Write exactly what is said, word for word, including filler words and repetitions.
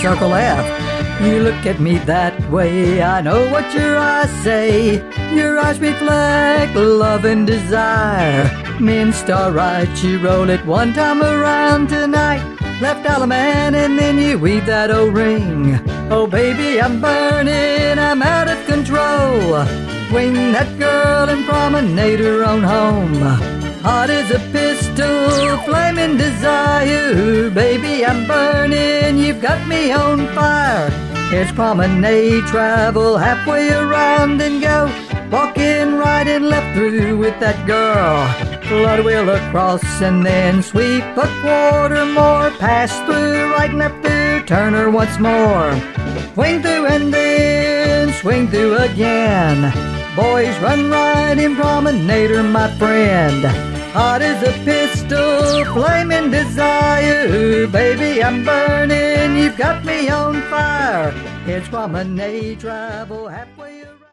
circle F. You look at me that way, I know what your eyes say. Your eyes reflect love and desire. Men star right, you roll it one time around tonight. Left Alaman and then you weave that O-ring. Oh baby, I'm burning, I'm out of control. Wing that girl and promenade her on home. Hot as a pistol, flaming desire. Baby, I'm burning, you've got me on fire. Here's promenade, travel halfway around and go. Walking right and left through with that girl. Flood wheel across and then sweep a quarter more. Pass through, right and left through, turn her once more. Swing through and then swing through again. Boys run right in promenader, my friend. Hot as a pistol, flaming desire. Baby, I'm burning, you've got me on fire. It's promenade, travel halfway around.